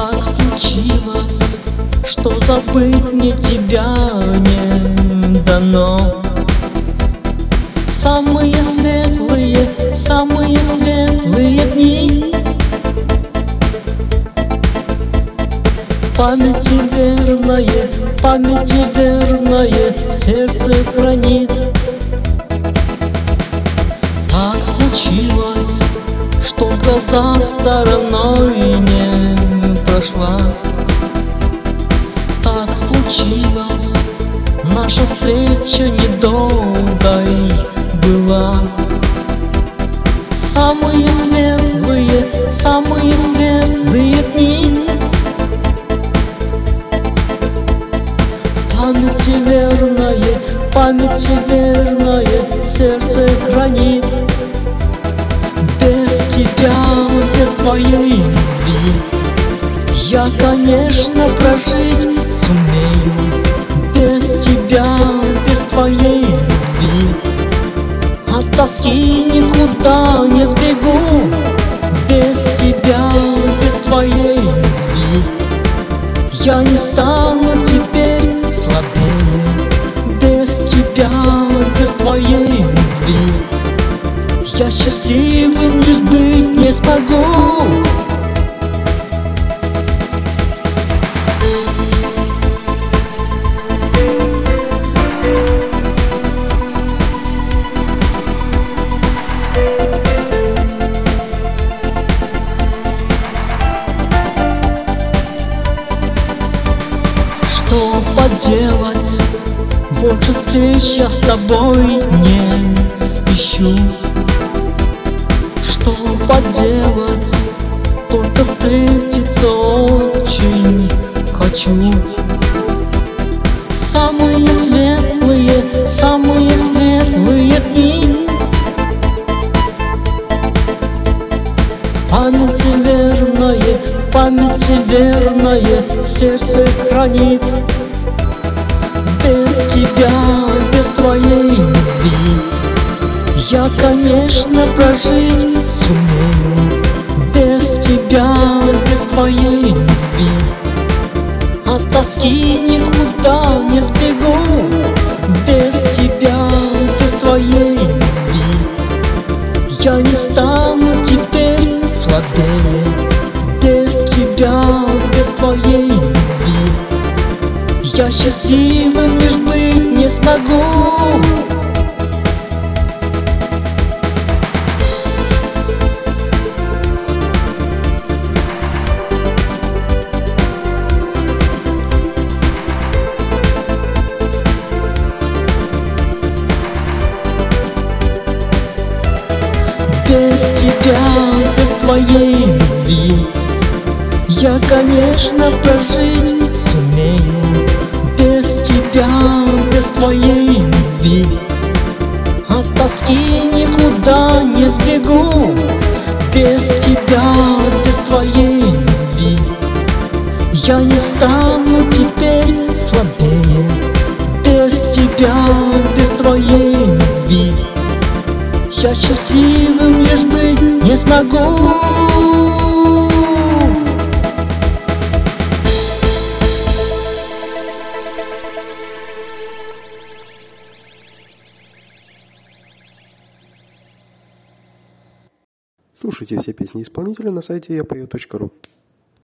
Так случилось, что забыть мне тебя не дано. Самые светлые дни памяти верное сердце хранит. Так случилось, что гроза стороной не прошла. Так случилось, наша встреча недолгой была. Самые светлые дни памяти верное сердце хранит. Без тебя, без твоей любви я, конечно, прожить сумею. Без тебя, без твоей любви от тоски никуда не сбегу. Без тебя, без твоей любви я не стану теперь слабее. Без тебя, без твоей любви я счастливым лишь быть не смогу. Что поделать, больше встреч я с тобой не ищу. Что поделать, только встретиться очень хочу. Самые светлые дни памяти верное сердце хранит. Без тебя, без твоей любви я, конечно, прожить сумею. Без тебя, без твоей любви от тоски никуда не сбегу. Без тебя, без твоей любви я не стану теперь слабее. Без тебя, без твоей любви я счастливым лишь быть не смогу. Без тебя, без твоей любви я, конечно, прожить сумею. Без тебя, без твоей любви от тоски никуда не сбегу. Без тебя, без твоей любви я не стану теперь слабее. Без тебя, без твоей любви я счастливым лишь быть не смогу. Слушайте все песни исполнителя на сайте yapою.ru.